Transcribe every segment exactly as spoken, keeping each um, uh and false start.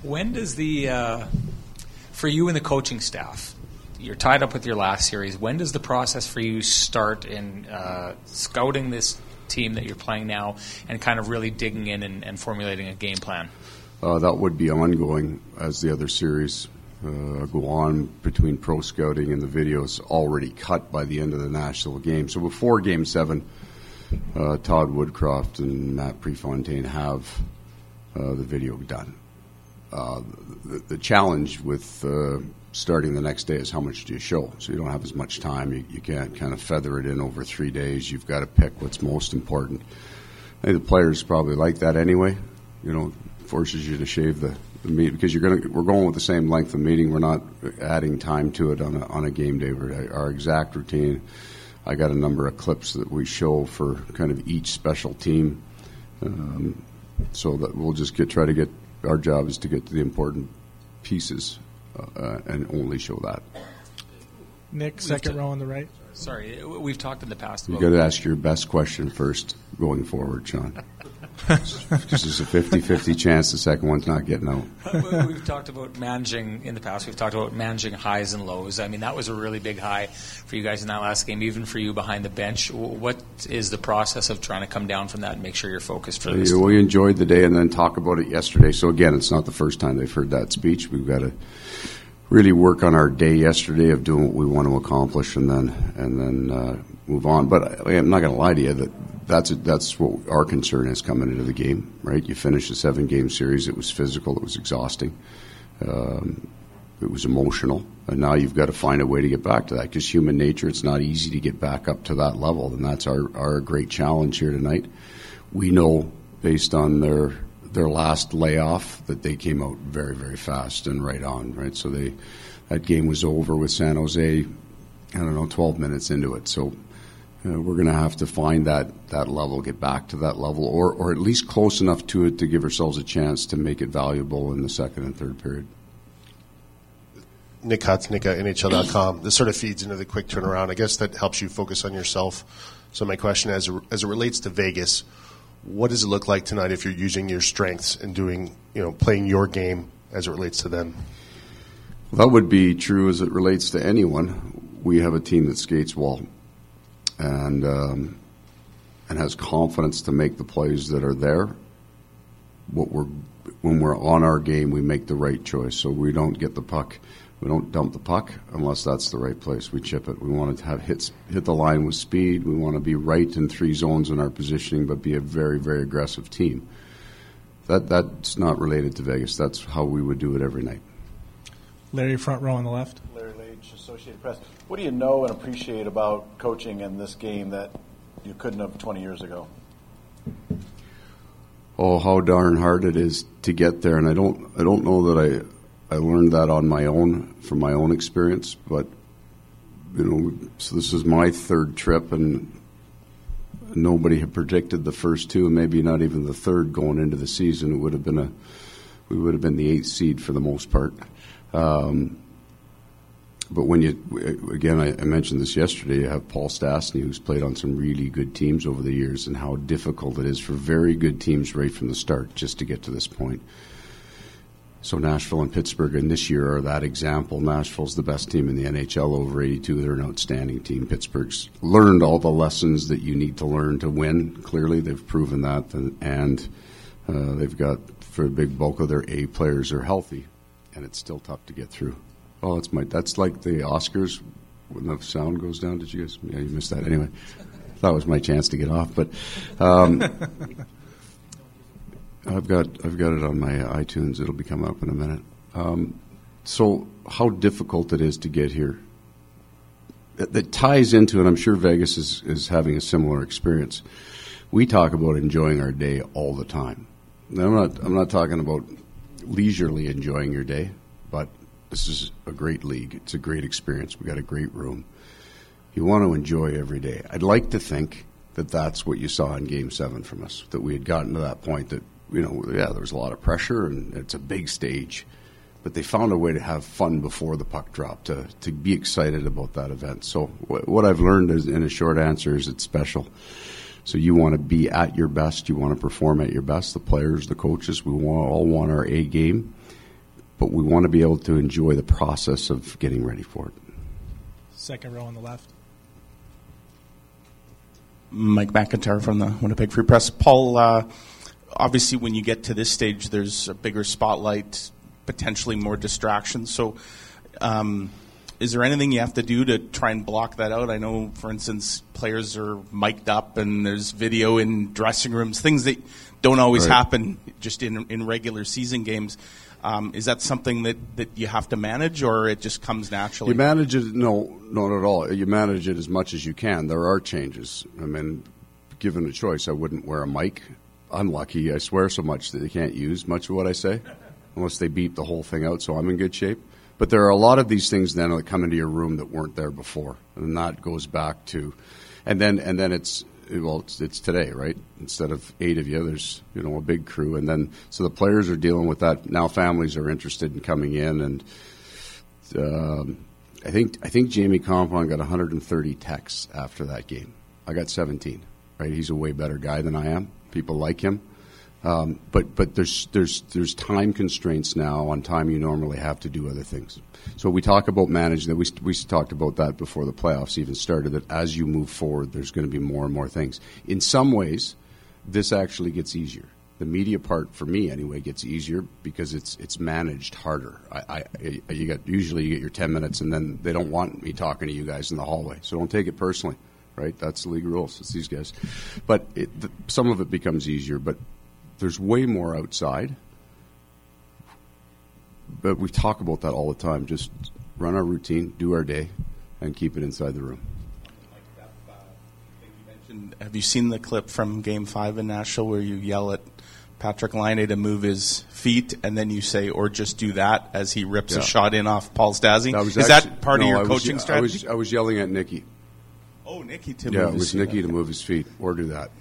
When does the, uh, for you and the coaching staff, you're tied up with your last series, when does the process for you start in uh, scouting this team that you're playing now and kind of really digging in and, and formulating a game plan? Uh, that would be ongoing as the other series uh, go on between pro scouting and the videos already cut by the end of the national game. So before Game seven, uh, Todd Woodcroft and Matt Prefontaine have uh, the video done. Uh, the, the challenge with uh, starting the next day is how much do you show? So you don't have as much time. You, you can't kind of feather it in over three days. You've got to pick what's most important. I think the players probably like that anyway. You know, forces you to shave the, the meat because you're going to. We're going with the same length of meeting. We're not adding time to it on a, on a game day. We're, our exact routine. I got a number of clips that we show for kind of each special team, um, so that we'll just get try to get. Our job is to get to the important pieces uh, and only show that. Nick, second t- row on the right. Sorry, we've talked in the past You about... got to ask your best question first going forward, Sean. Because there's a fifty-fifty chance the second one's not getting out. We've talked about managing, in the past, we've talked about managing highs and lows. I mean, that was a really big high for you guys in that last game, even for you behind the bench. What is the process of trying to come down from that and make sure you're focused for this? We enjoyed the day and then talk about it yesterday. So, again, it's not the first time they've heard that speech. We've got to really work on our day yesterday of doing what we want to accomplish and then and then uh, move on. But I, I'm not going to lie to you that that's a, that's what our concern is coming into the game, right? You finish a seven-game series. It was physical. It was exhausting. Um, it was emotional. And now you've got to find a way to get back to that because human nature, it's not easy to get back up to that level. And that's our, our great challenge here tonight. We know based on their their last layoff that they came out very, very fast and right on, right? So they that game was over with San Jose, I don't know, twelve minutes into it. So uh, we're going to have to find that, that level, get back to that level, or, or at least close enough to it to give ourselves a chance to make it valuable in the second and third period. Nick Hutz, N H L dot com. This sort of feeds into the quick turnaround. I guess that helps you focus on yourself. So my question, as it, as it relates to Vegas, what does it look like tonight if you're using your strengths and doing, you know, playing your game as it relates to them? That would be true as it relates to anyone. We have a team that skates well and um, and has confidence to make the plays that are there. What we're when we're on our game, we make the right choice. So we don't get the puck. We don't dump the puck unless that's the right place. We chip it. We want to have hits, hit the line with speed. We want to be right in three zones in our positioning, but be a very, very aggressive team. That That's not related to Vegas. That's how we would do it every night. Larry, front row on the left. Larry Lage, Associated Press. What do you know and appreciate about coaching in this game that you couldn't have twenty years ago? Oh, how darn hard it is to get there. And I don't, I don't know that I... I learned that on my own, from my own experience, but, you know, so this is my third trip, and nobody had predicted the first two, and maybe not even the third going into the season. It would have been a, we would have been the eighth seed for the most part. Um, but when you, again, I, I mentioned this yesterday, you have Paul Stastny, who's played on some really good teams over the years, and how difficult it is for very good teams right from the start just to get to this point. So Nashville and Pittsburgh, and this year are that example. Nashville's the best team in the N H L over eighty-two. They're an outstanding team. Pittsburgh's learned all the lessons that you need to learn to win. Clearly, they've proven that, and, and uh, they've got, for a big bulk of their A players are healthy, and it's still tough to get through. Oh, it's my that's like the Oscars when the sound goes down. Did you guys? Yeah, you missed that. Anyway, that was my chance to get off, but. Um, I've got I've got it on my iTunes. It'll be coming up in a minute. Um, so how difficult it is to get here. That, that ties into, and I'm sure Vegas is, is having a similar experience. We talk about enjoying our day all the time. Now, I'm not I'm not talking about leisurely enjoying your day, but this is a great league. It's a great experience. We got a great room. You want to enjoy every day. I'd like to think that that's what you saw in Game Seven from us. That we had gotten to that point that. You know, yeah, there was a lot of pressure, and it's a big stage. But they found a way to have fun before the puck dropped, to, to be excited about that event. So wh- what I've learned is, in a short answer, is it's special. So you want to be at your best. You want to perform at your best. The players, the coaches, we want, all want our A game. but we want to be able to enjoy the process of getting ready for it. Second row on the left. Mike McIntyre from the Winnipeg Free Press. Paul, uh, obviously when you get to this stage, there's a bigger spotlight, potentially more distractions. So um, is there anything you have to do to try and block that out? I know, for instance, players are mic'd up and there's video in dressing rooms, things that don't always right. happen just in, in regular season games. Um, is that something that, that you have to manage, or it just comes naturally? You manage it, no, not at all. You manage it as much as you can. There are changes. I mean, given a choice, I wouldn't wear a mic. I'm lucky. I swear so much that they can't use much of what I say, unless they beep the whole thing out, so I'm in good shape. But there are a lot of these things then that come into your room that weren't there before, and that goes back to, and then and then it's, well, it's, it's today, right? Instead of eight of you, there's, you know, a big crew. And then, so the players are dealing with that. Now families are interested in coming in. And um, I think I think Jamie Compon got one hundred thirty texts after that game. I got seventeen, right? He's a way better guy than I am. People like him. Um, but but there's there's there's time constraints now on time you normally have to do other things. So we talk about managing that. We we talked about that before the playoffs even started. That as you move forward, there's going to be more and more things. In some ways, this actually gets easier. The media part, for me anyway, gets easier because it's it's managed harder. I, I you got usually you get your ten minutes, and then they don't want me talking to you guys in the hallway. So don't take it personally, right? That's the league rules. It's these guys. But it, the, some of it becomes easier, but there's way more outside, but we talk about that all the time. Just run our routine, do our day, and keep it inside the room. Have you seen the clip from Game five in Nashville where you yell at Patrick Laine to move his feet, and then you say, or just do that, as he rips Yeah. a shot in off Paul Stasi? That was Is actually, that part no, of your I was, coaching I strategy? was, I was yelling at Nicky. Oh, Nicky to Yeah, move it his was feet. Nicky to move his feet, or do that.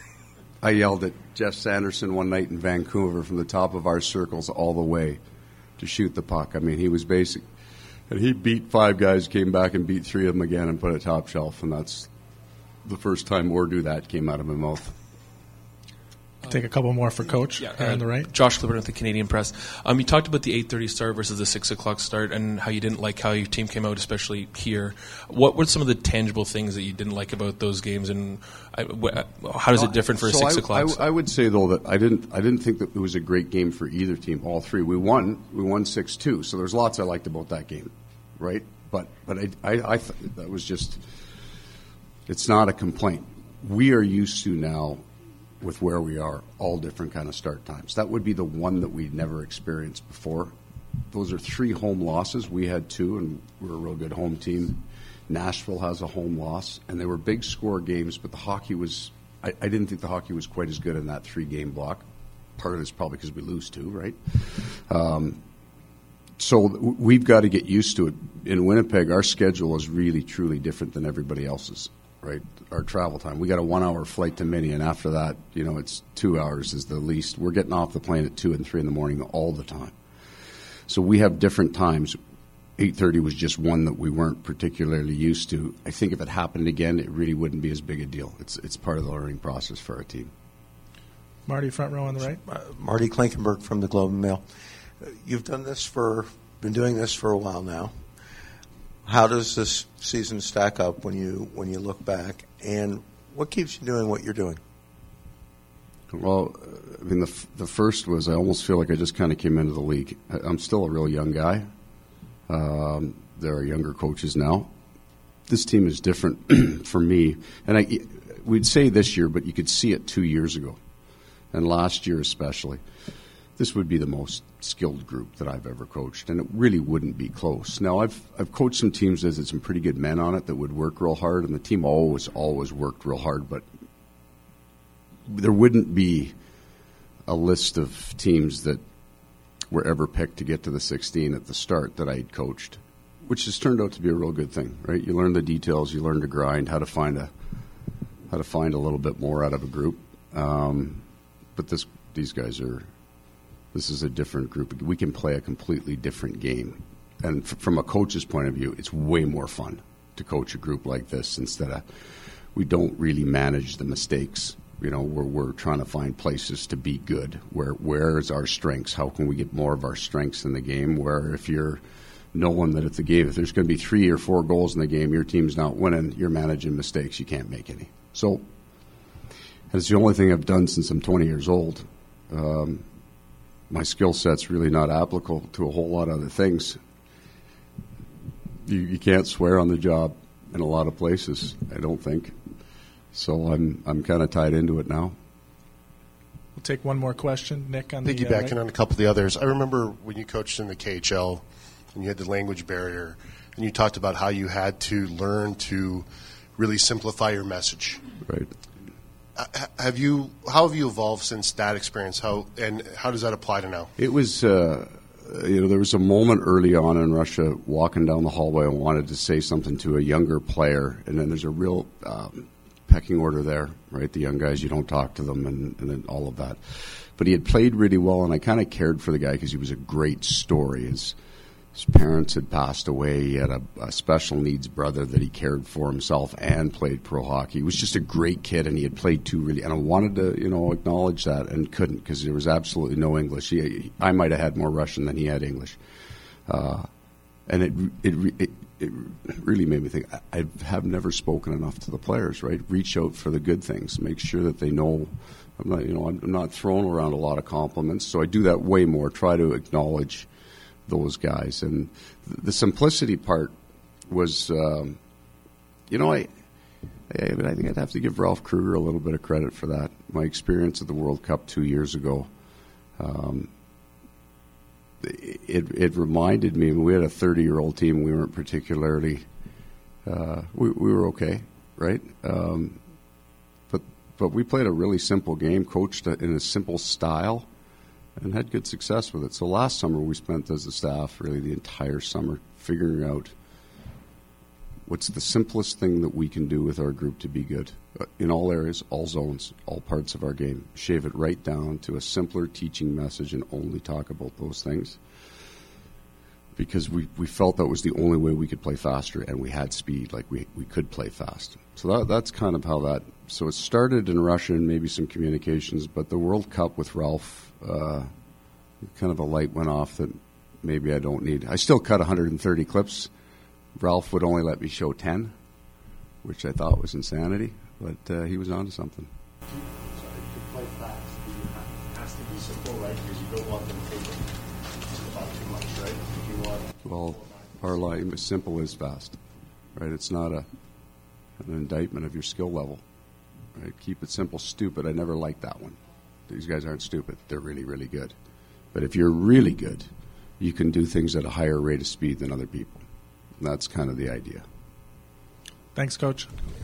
I yelled at Jeff Sanderson one night in Vancouver from the top of our circles all the way to shoot the puck. I mean, he was basic. And he beat five guys, came back and beat three of them again and put it top shelf. And that's the first time or do that came out of my mouth. Take a couple more for Coach Yeah, here uh, on the right. Josh Clifford with the Canadian Press. Um, you talked about the eight thirty start versus the six o'clock start and how you didn't like how your team came out, especially here. What were some of the tangible things that you didn't like about those games, and I, wh- how is it different for a So six I, o'clock? I, I would say though that I didn't I didn't think that it was a great game for either team. All three, we won we won six two. So there's lots I liked about that game, right? But but I I, I th- that was just, it's not a complaint. We are used to now, with where we are, all different kind of start times. That would be the one that we'd never experienced before. Those are three home losses. We had two, and we're a real good home team. Nashville has a home loss, and they were big score games, but the hockey was, I, I didn't think the hockey was quite as good in that three-game block. Part of it is probably because we lose two, right? Um, so th- we've got to get used to it. In Winnipeg, our schedule is really, truly different than everybody else's. Right, our travel time. We got a one-hour flight to Minnie, and after that, you know, it's two hours is the least. We're getting off the plane at two and three in the morning all the time. So we have different times. eight thirty was just one that we weren't particularly used to. I think if it happened again, it really wouldn't be as big a deal. It's it's part of the learning process for our team. Marty, front row on the right. Uh, Marty Klinkenberg from the Globe and Mail. Uh, You've done this for, been doing this for a while now. How does this season stack up when you when you look back, and what keeps you doing what you're doing? Well, I mean, the f- the first was I almost feel like I just kind of came into the league. I, I'm still a real young guy. Um, there are younger coaches now. This team is different for me, and I we'd say this year, but you could see it two years ago, and last year especially. This would be the most skilled group that I've ever coached, and it really wouldn't be close. Now, I've I've coached some teams that had some pretty good men on it that would work real hard, and the team always, always worked real hard, but there wouldn't be a list of teams that were ever picked to get to the sixteen at the start that I had coached, which has turned out to be a real good thing, right? You learn the details, you learn to grind, how to find a how to find a little bit more out of a group. Um, but this these guys are... This is a different group. We can play a completely different game. And f- from a coach's point of view, it's way more fun to coach a group like this instead of, we don't really manage the mistakes You know, we're, we're trying to find places to be good. Where where is our strengths? How can we get more of our strengths in the game? Where if you're knowing that if the game, if there's going to be three or four goals in the game, your team's not winning, you're managing mistakes. You can't make any. So it's the only thing I've done since I'm twenty years old. Um, my skill set's really not applicable to a whole lot of other things. You, you can't swear on the job in a lot of places, I don't think. So I'm I'm kind of tied into it now. We'll take one more question, Nick. On the Piggybacking uh, right. on a couple of the others, I remember when you coached in the K H L and you had the language barrier, and you talked about how you had to learn to really simplify your message. Right. Uh, have you? How have you evolved since that experience? How and how does that apply to now? It was, uh, you know, there was a moment early on in Russia walking down the hallway. I wanted to say something to a younger player, and then there's a real um, pecking order there, right? The young guys, you don't talk to them, and, and then all of that. But he had played really well, and I kind of cared for the guy because he was a great story. His, his parents had passed away. He had a, a special needs brother that he cared for himself and played pro hockey. He was just a great kid, and he had played two really. And I wanted to, you know, acknowledge that and couldn't because there was absolutely no English. He, I might have had more Russian than he had English, uh, and it it. it It really made me think, I have never spoken enough to the players, right? Reach out for the good things. Make sure that they know I'm not, you know, I'm not throwing around a lot of compliments, so I do that way more, try to acknowledge those guys. And the simplicity part was, um, you know, I, I, I think I'd have to give Ralph Kruger a little bit of credit for that. My experience at the World Cup two years ago, um, It, it reminded me, we had a thirty-year-old team. We weren't particularly, uh, we, we were okay, right? Um, but but we played a really simple game, coached in a simple style, and had good success with it. So last summer we spent as a staff, really the entire summer, figuring out what's the simplest thing that we can do with our group to be good uh, in all areas, all zones, all parts of our game. Shave it right down to a simpler teaching message and only talk about those things. Because we, we felt that was the only way we could play faster, and we had speed, like we, we could play fast. So that, that's kind of how that, so it started in Russia and maybe some communications, but the World Cup with Ralph, uh, kind of a light went off that maybe I don't need. I still cut one hundred thirty clips. Ralph would only let me show ten, which I thought was insanity, but uh, he was onto something. Sorry, to play fast, it has to be simple, right? Because you don't want them thinking about too much, right? You want Well, our line is simple is fast, right? It's not a an indictment of your skill level, right? Keep it simple. Stupid, I never liked that one. These guys aren't stupid. They're really, really good. But if you're really good, you can do things at a higher rate of speed than other people. And that's kind of the idea. Thanks, Coach.